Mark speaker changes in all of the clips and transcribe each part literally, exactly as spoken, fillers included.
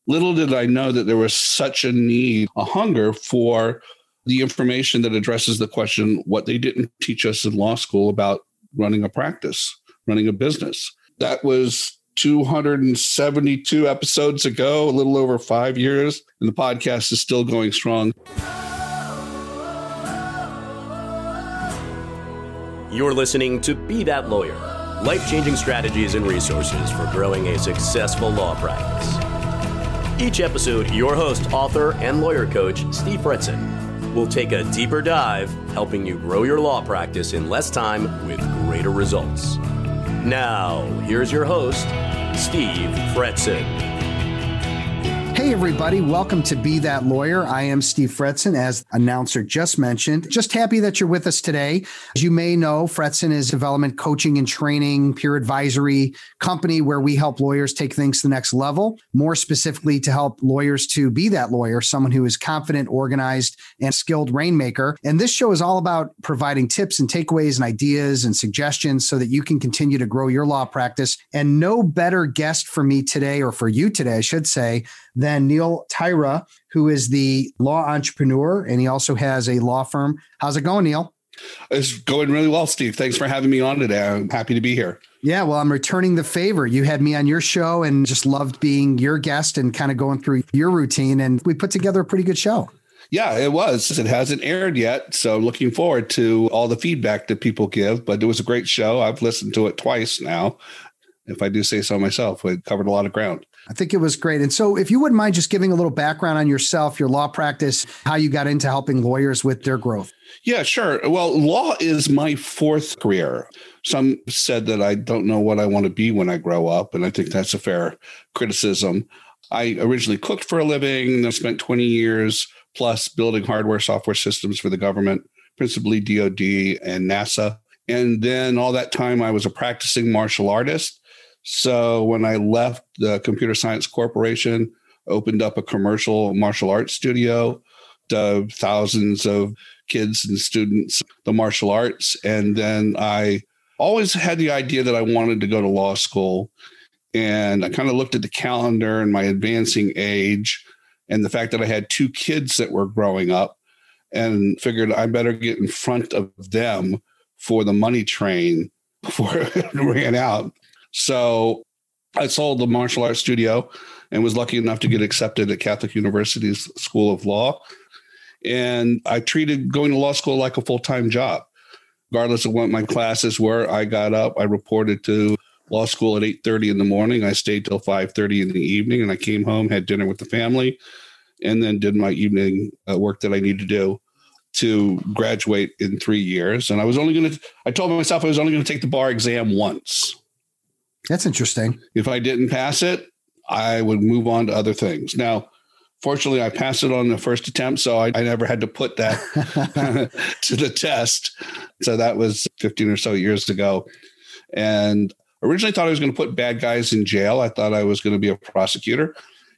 Speaker 1: little did I know that there was such a need, a hunger for the information that addresses the question, what they didn't teach us in law school about running a practice, running a business. That was two hundred seventy-two episodes ago, a little over five years, and the podcast is still going strong.
Speaker 2: You're listening to Be That Lawyer, life-changing strategies and resources for growing a successful law practice. Each episode, your host, author, and lawyer coach, Steve Fretzin, will take a deeper dive, helping you grow your law practice in less time with greater results. Now, here's your host, Steve Fretzin.
Speaker 3: Hey, everybody. Welcome to Be That Lawyer. I am Steve Fretzin, as announcer just mentioned. Just happy that you're with us today. As you may know, Fretzin is a development coaching and training peer advisory company where we help lawyers take things to the next level, more specifically to help lawyers to be that lawyer, someone who is confident, organized, and skilled rainmaker. And this show is all about providing tips and takeaways and ideas and suggestions so that you can continue to grow your law practice. And no better guest for me today, or for you today, I should say, than Neil Tyra, who is the law entrepreneur, and he also has a law firm. How's it going, Neil?
Speaker 1: It's going really well, Steve. Thanks for having me on today. I'm happy to be here.
Speaker 3: Yeah, well, I'm returning the favor. You had me on your show and just loved being your guest and kind of going through your routine, and we put together a pretty good show.
Speaker 1: Yeah, it was. It hasn't aired yet, so I'm looking forward to all the feedback that people give, but it was a great show. I've listened to it twice now. If I do say so myself, we covered a lot of ground.
Speaker 3: I think it was great. And so if you wouldn't mind just giving a little background on yourself, your law practice, how you got into helping lawyers with their growth.
Speaker 1: Yeah, sure. Well, law is my fourth career. Some said that I don't know what I want to be when I grow up, and I think that's a fair criticism. I originally cooked for a living. I spent twenty years plus building hardware, software systems for the government, principally D O D and NASA. And then all that time, I was a practicing martial artist. So when I left the Computer Science Corporation, opened up a commercial martial arts studio, to thousands of kids and students, the martial arts. And then I always had the idea that I wanted to go to law school. And I kind of looked at the calendar and my advancing age and the fact that I had two kids that were growing up and figured I better get in front of them for the money train before it ran out. So I sold the martial arts studio and was lucky enough to get accepted at Catholic University's School of Law. And I treated going to law school like a full-time job. Regardless of what my classes were, I got up, I reported to law school at eight thirty in the morning. I stayed till five thirty in the evening, and I came home, had dinner with the family, and then did my evening uh, work that I need to do to graduate in three years. And I was only going to, I told myself I was only going to take the bar exam once.
Speaker 3: That's interesting.
Speaker 1: If I didn't pass it, I would move on to other things. Now, fortunately, I passed it on the first attempt, so I, I never had to put that to the test. So that was fifteen or so years ago. And originally thought I was going to put bad guys in jail. I thought I was going to be a prosecutor.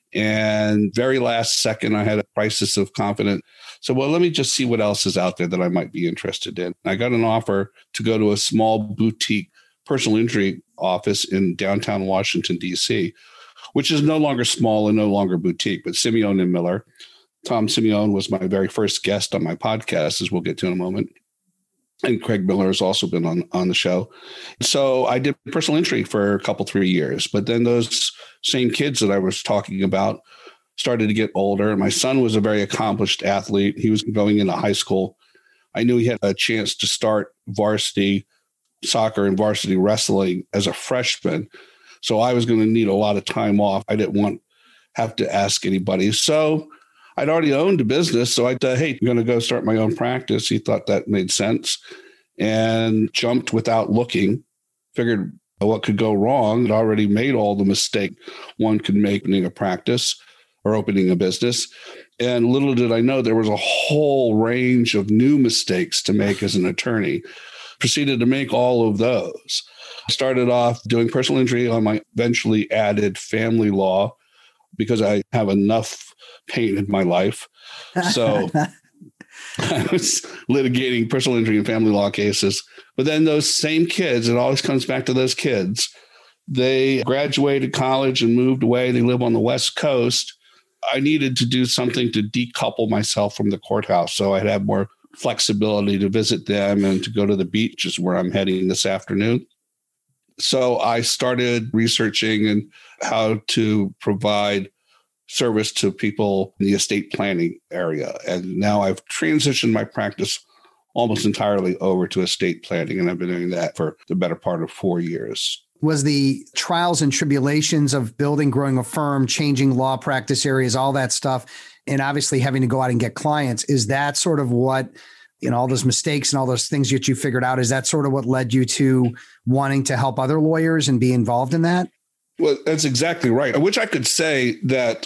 Speaker 1: And very last second, I had a crisis of confidence. So, well, let me just see what else is out there that I might be interested in. I got an offer to go to a small boutique personal injury office in downtown Washington, D C, which is no longer small and no longer boutique, but Simeone and Miller. Tom Simeone was my very first guest on my podcast, as we'll get to in a moment. And Craig Miller has also been on, on the show. So I did personal injury for a couple, three years. But then those same kids that I was talking about started to get older. And my son was a very accomplished athlete. He was going into high school. I knew he had a chance to start varsity soccer and varsity wrestling as a freshman. So I was going to need a lot of time off. I didn't want to have to ask anybody. So I'd already owned a business. So I said, hey, I'm going to go start my own practice. He thought that made sense and jumped without looking, figured what could go wrong. I'd already made all the mistake one could make opening a practice or opening a business. And little did I know there was a whole range of new mistakes to make as an attorney. Proceeded to make all of those. Started off doing personal injury. I might eventually added family law because I have enough pain in my life. So I was litigating personal injury and family law cases. But then those same kids, it always comes back to those kids. They graduated college and moved away. They live on the West Coast. I needed to do something to decouple myself from the courthouse so I'd have more flexibility to visit them and to go to the beach, is where I'm heading this afternoon. So I started researching and how to provide service to people in the estate planning area. And now I've transitioned my practice almost entirely over to estate planning. And I've been doing that for the better part of four years.
Speaker 3: Was the trials and tribulations of building, growing a firm, changing law practice areas, all that stuff, and obviously having to go out and get clients, is that sort of what, you know, all those mistakes and all those things that you figured out, is that sort of what led you to wanting to help other lawyers and be involved in that?
Speaker 1: Well, that's exactly right. I wish I could say that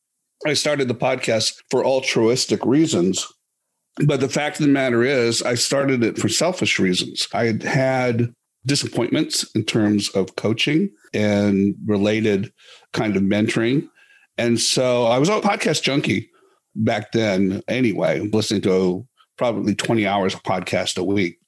Speaker 1: I started the podcast for altruistic reasons. But the fact of the matter is, I started it for selfish reasons. I had had disappointments in terms of coaching and related kind of mentoring. And so I was a podcast junkie back then anyway, listening to probably twenty hours of podcast a week.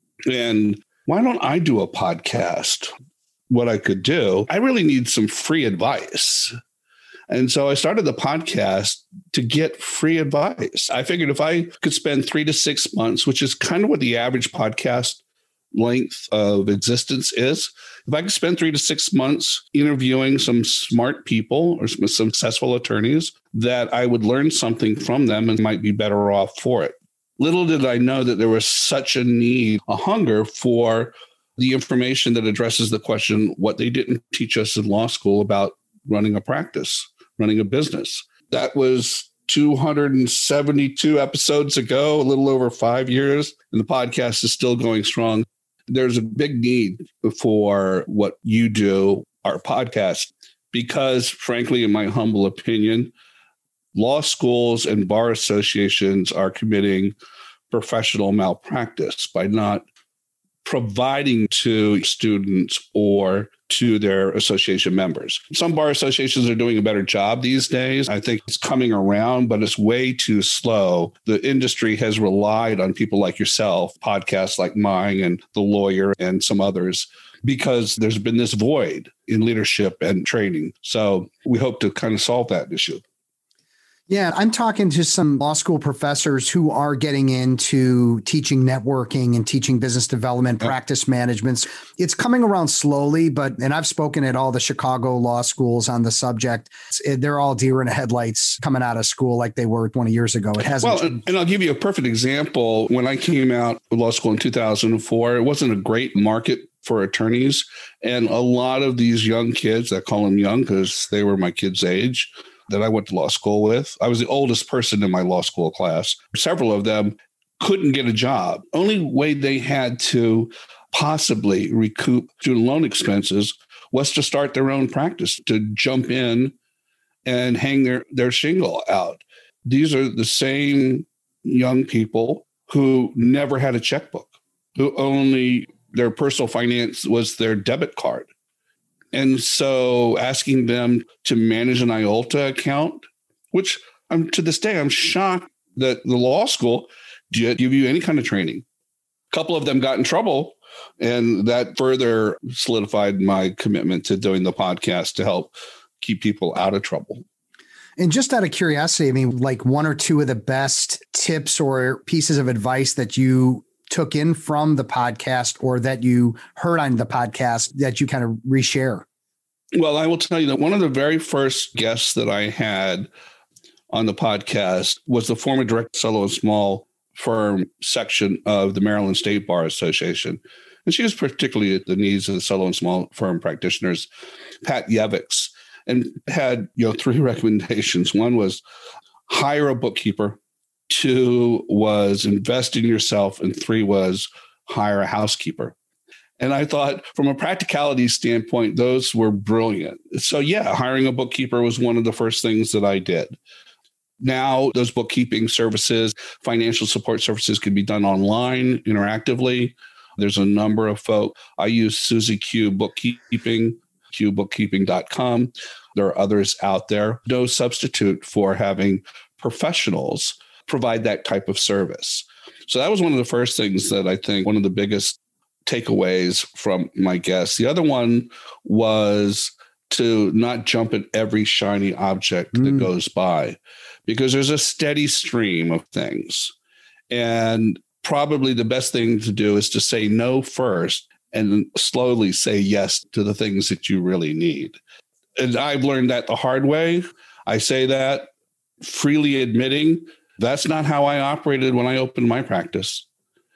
Speaker 1: And why don't I do a podcast? What I could do, I really need some free advice. And so I started the podcast to get free advice. I figured if I could spend three to six months, which is kind of what the average podcast length of existence is, if I could spend three to six months interviewing some smart people or some successful attorneys, that I would learn something from them and might be better off for it. Little did I know that there was such a need, a hunger for the information that addresses the question, what they didn't teach us in law school about running a practice, running a business. That was two hundred seventy-two episodes ago, a little over five years, and the podcast is still going strong. There's a big need for what you do, our podcast, because frankly, in my humble opinion, law schools and bar associations are committing professional malpractice by not providing to students or to their association members. Some bar associations are doing a better job these days. I think it's coming around, but it's way too slow. The industry has relied on people like yourself, podcasts like mine and The Lawyer and some others, because there's been this void in leadership and training. So we hope to kind of solve that issue.
Speaker 3: Yeah, I'm talking to some law school professors who are getting into teaching networking and teaching business development, yep. practice management. It's coming around slowly, but, and I've spoken at all the Chicago law schools on the subject. It, they're all deer in the headlights coming out of school like they were twenty years ago. It hasn't.
Speaker 1: Well, and I'll give you a perfect example. When I came out of law school in two thousand four, it wasn't a great market for attorneys. And a lot of these young kids, I call them young because they were my kids' age, that I went to law school with. I was the oldest person in my law school class. Several of them couldn't get a job. Only way they had to possibly recoup student loan expenses was to start their own practice, to jump in and hang their, their shingle out. These are the same young people who never had a checkbook, who only their personal finance was their debit card. And so asking them to manage an I O L T A account, which I'm to this day, I'm shocked that the law school did give you any kind of training. A couple of them got in trouble, and that further solidified my commitment to doing the podcast to help keep people out of trouble.
Speaker 3: And just out of curiosity, I mean, like one or two of the best tips or pieces of advice that you took in from the podcast or that you heard on the podcast that you kind of reshare?
Speaker 1: Well, I will tell you that one of the very first guests that I had on the podcast was the former director of Solo and Small Firm section of the Maryland State Bar Association. And she was particularly at the needs of the Solo and Small Firm practitioners, Pat Yeviks, and had, you know, three recommendations. One was hire a bookkeeper. Two was invest in yourself. And three was hire a housekeeper. And I thought from a practicality standpoint, those were brilliant. So yeah, hiring a bookkeeper was one of the first things that I did. Now those bookkeeping services, financial support services can be done online interactively. There's a number of folk. I use Suzy Q Bookkeeping, q bookkeeping dot com. There are others out there. No substitute for having professionals provide that type of service. So that was one of the first things that I think one of the biggest takeaways from my guests. The other one was to not jump at every shiny object
Speaker 3: Mm.
Speaker 1: that goes by, because there's a steady stream of things. And probably the best thing to do is to say no first and slowly say yes to the things that you really need. And I've learned that the hard way. I say that freely admitting that's not how I operated when I opened my practice.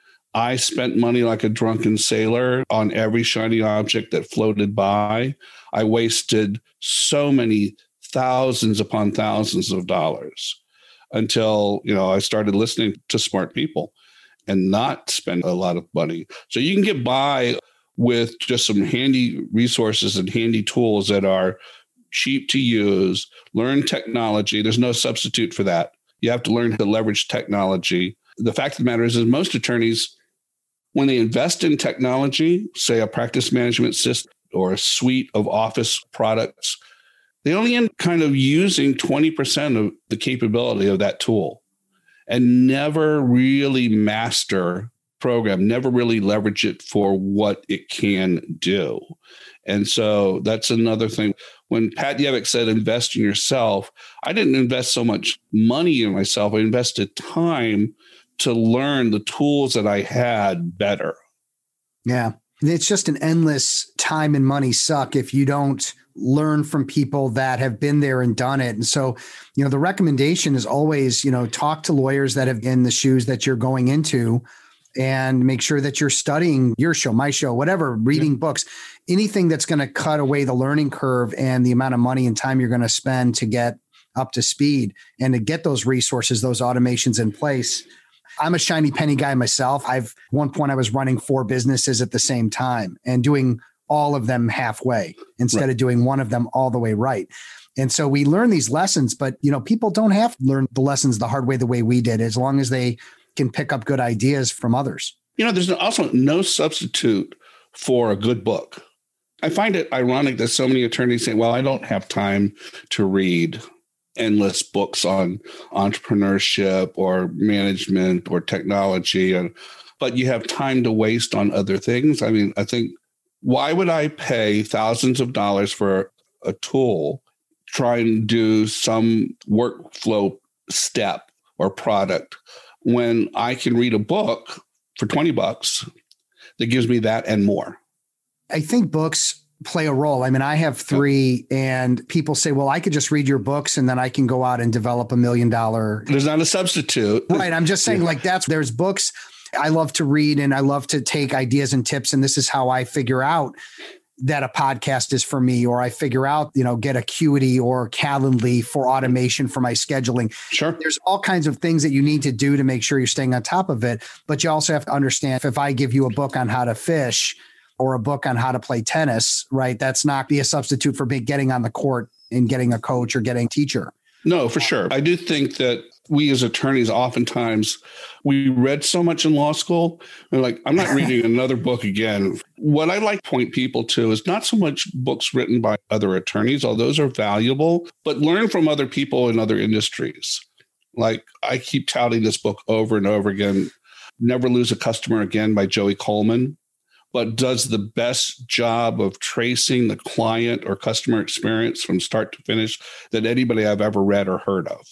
Speaker 1: I spent money like a drunken sailor on every shiny object that floated by. I wasted so many thousands upon thousands of dollars until, you know, I started listening to smart people and not spend a lot of money. So you can get by with just some handy resources and handy tools that are cheap to use. Learn technology. There's no substitute for that. You have to learn to leverage technology. The fact of the matter is, is most attorneys, when they invest in technology, say a practice management system or a suite of office products, they only end kind of using twenty percent of the capability of that tool and never really master program, never really leverage it for what it can do. And so that's another thing. When Pat Yevick said, invest in yourself, I didn't invest so much money in myself. I invested time to learn the tools that I had better.
Speaker 3: Yeah. It's just an endless time and money suck if you don't learn from people that have been there and done it. And so, you know, the recommendation is always, you know, talk to lawyers that have in the shoes that you're going into and make sure that you're studying your show, my show, whatever, reading yeah. books, anything that's going to cut away the learning curve and the amount of money and time you're going to spend to get up to speed and to get those resources, those automations in place. I'm a shiny penny guy myself. I've at one point I was running four businesses at the same time and doing all of them halfway instead right. of doing one of them all the way right. And so we learn these lessons, but you know, people don't have to learn the lessons the hard way the way we did, as long as they can pick up good ideas from others.
Speaker 1: You know, there's also no substitute for a good book. I find it ironic that so many attorneys say, well, I don't have time to read endless books on entrepreneurship or management or technology, and but you have time to waste on other things. I mean, I think, why would I pay thousands of dollars for a tool, try and do some workflow step or product, when I can read a book for twenty bucks that gives me that and more?
Speaker 3: I think books play a role. I mean, I have three and people say, well, I could just read your books and then I can go out and develop a million dollar.
Speaker 1: There's not a substitute.
Speaker 3: Right. I'm just saying yeah. like that's, there's books I love to read and I love to take ideas and tips. And this is how I figure out that a podcast is for me, or I figure out, you know, get Acuity or Calendly for automation for my scheduling.
Speaker 1: Sure.
Speaker 3: There's all kinds of things that you need to do to make sure you're staying on top of it. But you also have to understand, if I give you a book on how to fish or a book on how to play tennis, right, that's not be a substitute for being, getting on the court and getting a coach or getting a teacher.
Speaker 1: No, for sure. I do think that we as attorneys, oftentimes we read so much in law school. We're like, I'm not reading another book again. What I like to point people to is not so much books written by other attorneys, although those are valuable, but learn from other people in other industries. Like I keep touting this book over and over again, Never Lose a Customer Again by Joey Coleman, but does the best job of tracing the client or customer experience from start to finish that anybody I've ever read or heard of.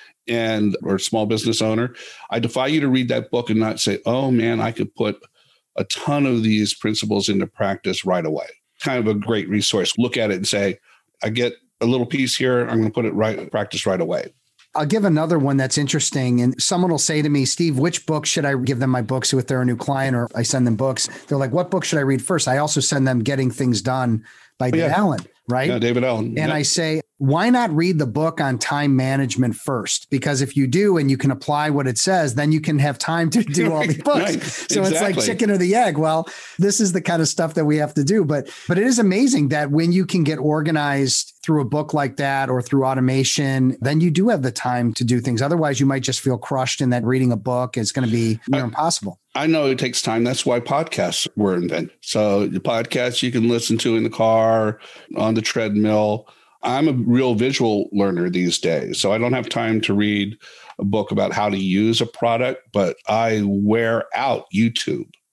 Speaker 1: And or small business owner, I defy you to read that book and not say, oh man, I could put a ton of these principles into practice right away. Kind of a great resource. Look at it and say, I get a little piece here. I'm going to put it right in practice right away.
Speaker 3: I'll give another one that's interesting. And someone will say to me, Steve, which book should I give them my books with? They're a new client, or I send them books. They're like, what book should I read first? I also send them Getting Things Done by oh, David yeah. Allen, right?
Speaker 1: Yeah, David Allen.
Speaker 3: And
Speaker 1: yeah.
Speaker 3: I say, why not read the book on time management first? Because if you do and you can apply what it says, then you can have time to do all the books. Right. So exactly. It's like chicken or the egg. Well, this is the kind of stuff that we have to do. But but it is amazing that when you can get organized through a book like that or through automation, then you do have the time to do things. Otherwise, you might just feel crushed in that reading a book is going to be near impossible.
Speaker 1: I know it takes time. That's why podcasts were invented. So the podcasts you can listen to in the car, on the treadmill. I'm a real visual learner these days, so I don't have time to read a book about how to use a product, but I wear out YouTube.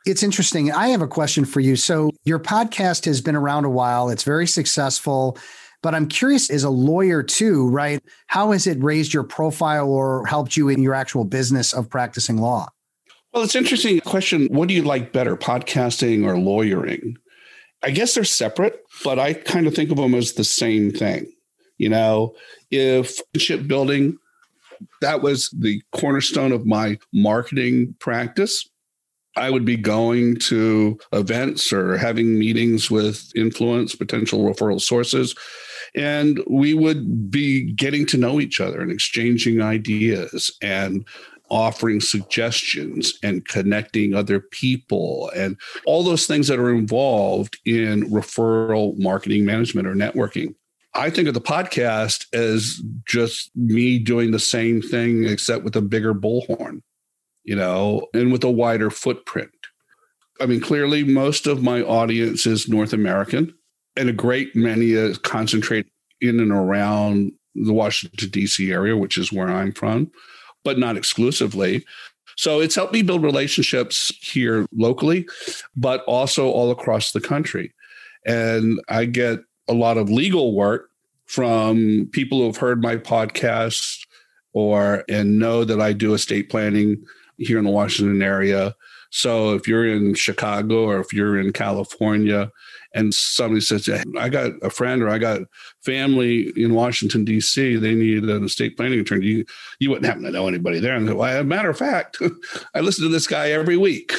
Speaker 3: It's interesting. I have a question for you. So your podcast has been around a while. It's very successful, but I'm curious, as a lawyer too, right? How has it raised your profile or helped you in your actual business of practicing law?
Speaker 1: Well, it's an interesting question. What do you like better, podcasting or lawyering? I guess they're separate, but I kind of think of them as the same thing. You know, if shipbuilding, that was the cornerstone of my marketing practice, I would be going to events or having meetings with influence, potential referral sources, and we would be getting to know each other and exchanging ideas and offering suggestions and connecting other people and all those things that are involved in referral marketing management or networking. I think of the podcast as just me doing the same thing, except with a bigger bullhorn, you know, and with a wider footprint. I mean, clearly, most of my audience is North American, and a great many is concentrated in and around the Washington, D C area, which is where I'm from, but not exclusively. So it's helped me build relationships here locally, but also all across the country. And I get a lot of legal work from people who have heard my podcast or and know that I do estate planning here in the Washington area. So if you're in Chicago or if you're in California and somebody says, hey, I got a friend or I got family in Washington, D C, they need an estate planning attorney, you, you wouldn't happen to know anybody there. And well, as a matter of fact, I listen to this guy every week.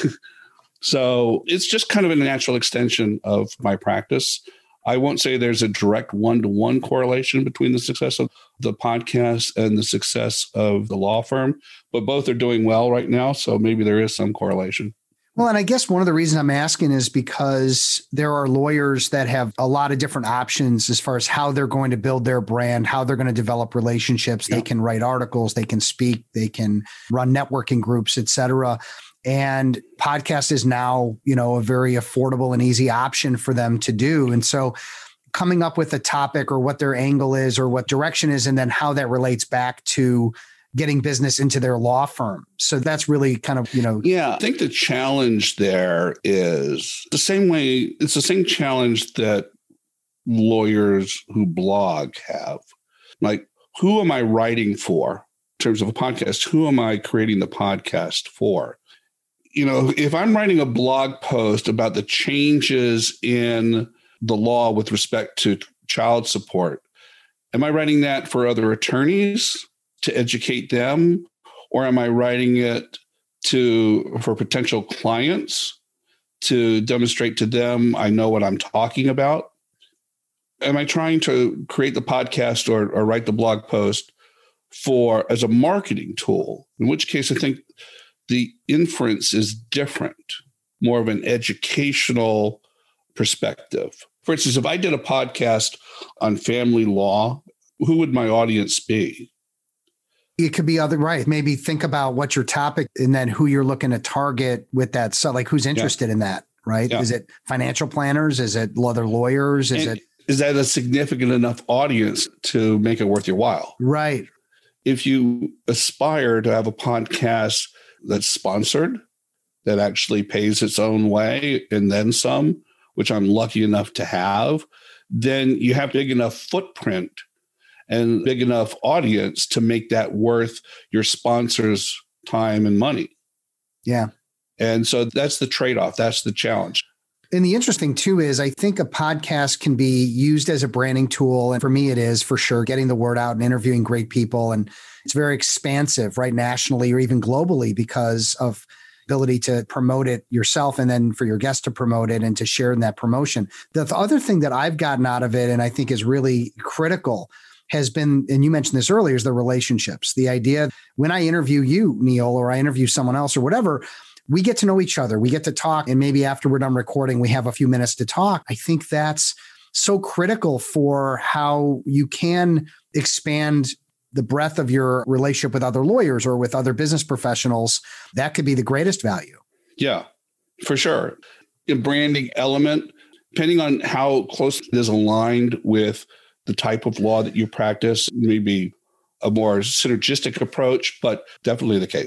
Speaker 1: So it's just kind of a natural extension of my practice. I won't say there's a direct one-to-one correlation between the success of the podcast and the success of the law firm, but both are doing well right now. So maybe there is some correlation.
Speaker 3: Well, and I guess one of the reasons I'm asking is because there are lawyers that have a lot of different options as far as how they're going to build their brand, how they're going to develop relationships. Yeah. They can write articles, they can speak, they can run networking groups, et cetera. And podcast is now, you know, a very affordable and easy option for them to do. And so coming up with a topic or what their angle is or what direction is, and then how that relates back to getting business into their law firm. So that's really kind of, you know.
Speaker 1: Yeah, I think the challenge there is the same way, it's the same challenge that lawyers who blog have. Like, who am I writing for in terms of a podcast? Who am I creating the podcast for? You know, if I'm writing a blog post about the changes in the law with respect to child support, am I writing that for other attorneys to educate them? Or am I writing it to for potential clients to demonstrate to them I know what I'm talking about? Am I trying to create the podcast or, or write the blog post for as a marketing tool? In which case, I think the inference is different, more of an educational perspective. For instance, if I did a podcast on family law, who would my audience be?
Speaker 3: It could be other, right. Maybe think about what your topic and then who you're looking to target with that. So like who's interested yeah. in that, right? Yeah. Is it financial planners? Is it other lawyers? Is and it?
Speaker 1: Is that a significant enough audience to make it worth your while?
Speaker 3: Right.
Speaker 1: If you aspire to have a podcast that's sponsored, that actually pays its own way and then some, which I'm lucky enough to have, then you have big enough footprint and big enough audience to make that worth your sponsor's time and money.
Speaker 3: Yeah.
Speaker 1: And so that's the trade-off. That's the challenge.
Speaker 3: And the interesting too is I think a podcast can be used as a branding tool. And for me, it is for sure getting the word out and interviewing great people. And it's very expansive, right? Nationally or even globally because of ability to promote it yourself and then for your guests to promote it and to share in that promotion. The other thing that I've gotten out of it and I think is really critical has been, and you mentioned this earlier, is the relationships. The idea when I interview you, Neil, or I interview someone else or whatever, we get to know each other. We get to talk. And maybe after we're done recording, we have a few minutes to talk. I think that's so critical for how you can expand the breadth of your relationship with other lawyers or with other business professionals. That could be the greatest value.
Speaker 1: Yeah, for sure. A branding element, depending on how close it is aligned with the type of law that you practice, maybe a more synergistic approach, but definitely the case.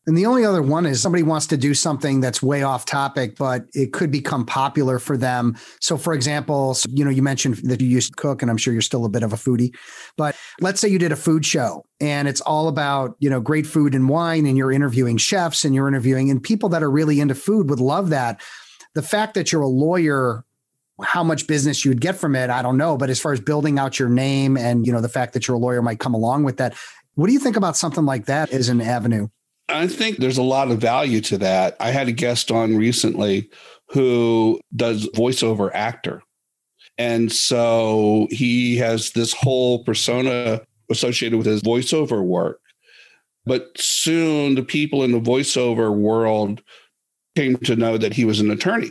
Speaker 3: And the only other one is somebody wants to do something that's way off topic, but it could become popular for them. So for example, you know, you mentioned that you used to cook, and I'm sure you're still a bit of a foodie, but let's say you did a food show and it's all about, you know, great food and wine, and you're interviewing chefs and you're interviewing, and people that are really into food would love that. The fact that you're a lawyer, how much business you would get from it, I don't know. But as far as building out your name and, you know, the fact that you're a lawyer might come along with that. What do you think about something like that as an avenue?
Speaker 1: I think there's a lot of value to that. I had a guest on recently who does voiceover actor. And so he has this whole persona associated with his voiceover work. But soon the people in the voiceover world came to know that he was an attorney.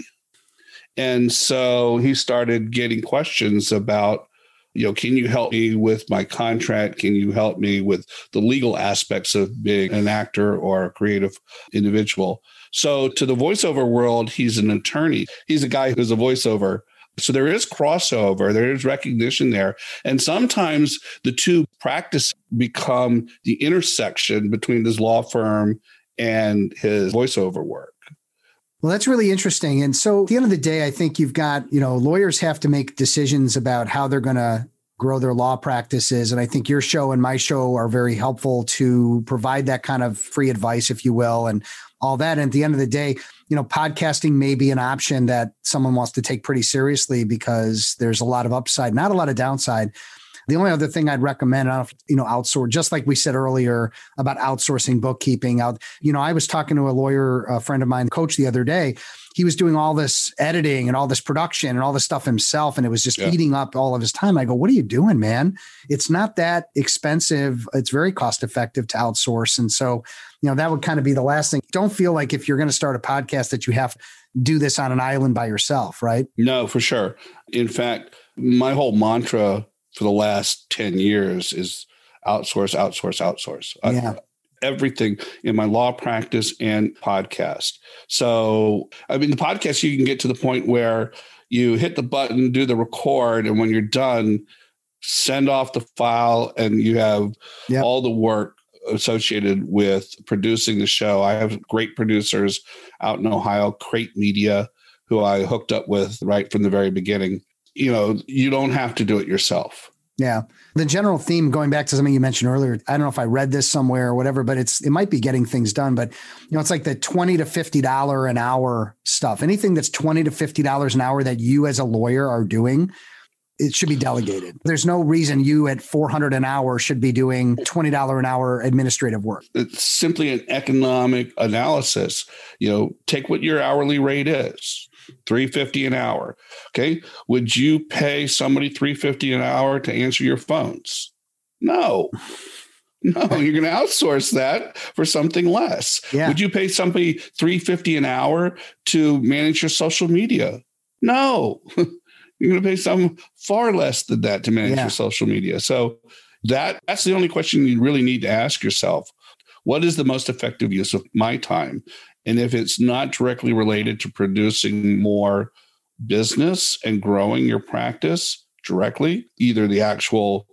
Speaker 1: And so he started getting questions about, you know, can you help me with my contract? Can you help me with the legal aspects of being an actor or a creative individual? So to the voiceover world, he's an attorney. He's a guy who's a voiceover. So there is crossover, there is recognition there. And sometimes the two practices become the intersection between his law firm and his voiceover work.
Speaker 3: Well, that's really interesting. And so at the end of the day, I think you've got, you know, lawyers have to make decisions about how they're going to grow their law practices. And I think your show and my show are very helpful to provide that kind of free advice, if you will, and all that. And at the end of the day, you know, podcasting may be an option that someone wants to take pretty seriously because there's a lot of upside, not a lot of downside. The only other thing I'd recommend, I don't know if, you know, outsource, just like we said earlier about outsourcing bookkeeping out. You know, I was talking to a lawyer, a friend of mine, coach the other day. He was doing all this editing and all this production and all this stuff himself. And it was just yeah. eating up all of his time. I go, what are you doing, man? It's not that expensive. It's very cost effective to outsource. And so, you know, that would kind of be the last thing. Don't feel like if you're going to start a podcast that you have to do this on an island by yourself, right?
Speaker 1: No, for sure. In fact, my whole mantra for the last ten years is outsource, outsource, outsource.
Speaker 3: Yeah.
Speaker 1: I, everything in my law practice and podcast. So, I mean, the podcast, you can get to the point where you hit the button, do the record, and when you're done, send off the file, and you have yep. all the work associated with producing the show. I have great producers out in Ohio, Crate Media, who I hooked up with right from the very beginning. You know, you don't have to do it yourself.
Speaker 3: Yeah. The general theme, going back to something you mentioned earlier, I don't know if I read this somewhere or whatever, but it's, it might be getting things done, but you know, it's like the twenty to fifty dollars an hour stuff. Anything that's twenty to fifty dollars an hour that you as a lawyer are doing, it should be delegated. There's no reason you at four hundred dollars an hour should be doing twenty dollars an hour administrative work.
Speaker 1: It's simply an economic analysis. You know, take what your hourly rate is. three hundred fifty dollars an hour. Okay. Would you pay somebody three hundred fifty dollars an hour to answer your phones? No. No, you're going to outsource that for something less.
Speaker 3: Yeah.
Speaker 1: Would you pay somebody three hundred fifty dollars an hour to manage your social media? No. You're going to pay some far less than that to manage yeah. your social media. So that that's the only question you really need to ask yourself. What is the most effective use of my time? And if it's not directly related to producing more business and growing your practice directly, either the actual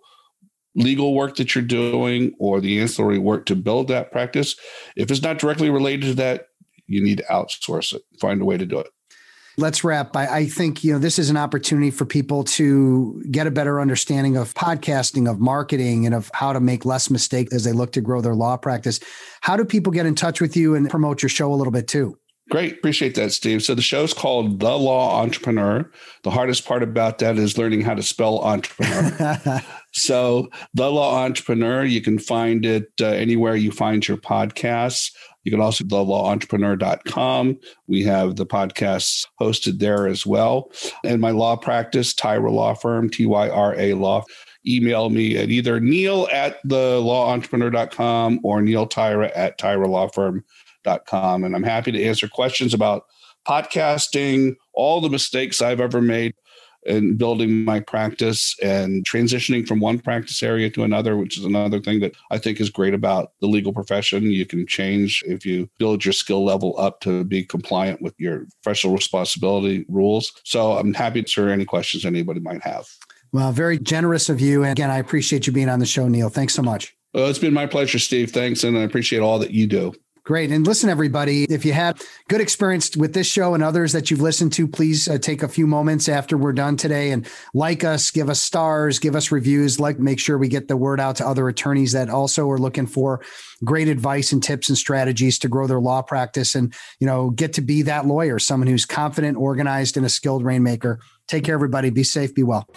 Speaker 1: legal work that you're doing or the ancillary work to build that practice, if it's not directly related to that, you need to outsource it, find a way to do it.
Speaker 3: Let's wrap. I, I think, you know, this is an opportunity for people to get a better understanding of podcasting, of marketing, and of how to make less mistakes as they look to grow their law practice. How do people get in touch with you and promote your show a little bit too?
Speaker 1: Great. Appreciate that, Steve. So the show's called The Law Entrepreneur. The hardest part about that is learning how to spell entrepreneur. So The Law Entrepreneur, you can find it uh, anywhere you find your podcasts. You can also the law entrepreneur dot com. We have the podcasts hosted there as well. And my law practice, Tyra Law Firm, T Y R A Law. Email me at either Neil at the law entrepreneur dot com or Neil Tyra at tyra law firm dot com. And I'm happy to answer questions about podcasting, all the mistakes I've ever made in building my practice and transitioning from one practice area to another, which is another thing that I think is great about the legal profession. You can change if you build your skill level up to be compliant with your professional responsibility rules. So I'm happy to answer any questions anybody might have.
Speaker 3: Well, very generous of you. And again, I appreciate you being on the show, Neil. Thanks so much.
Speaker 1: Well, it's been my pleasure, Steve. Thanks. And I appreciate all that you do.
Speaker 3: Great. And listen, everybody, if you had good experience with this show and others that you've listened to, please uh, take a few moments after we're done today and like us, give us stars, give us reviews, like make sure we get the word out to other attorneys that also are looking for great advice and tips and strategies to grow their law practice and, you know, get to be that lawyer, someone who's confident, organized, and a skilled rainmaker. Take care, everybody. Be safe. Be well.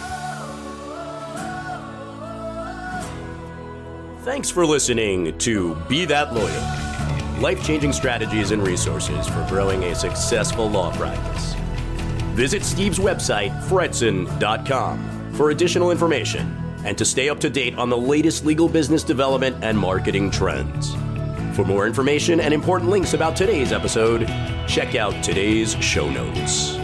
Speaker 2: Thanks for listening to Be That Lawyer. Life-changing strategies and resources for growing a successful law practice. Visit Steve's website, fredson dot com, for additional information and to stay up to date on the latest legal business development and marketing trends. For more information and important links about today's episode, check out today's show notes.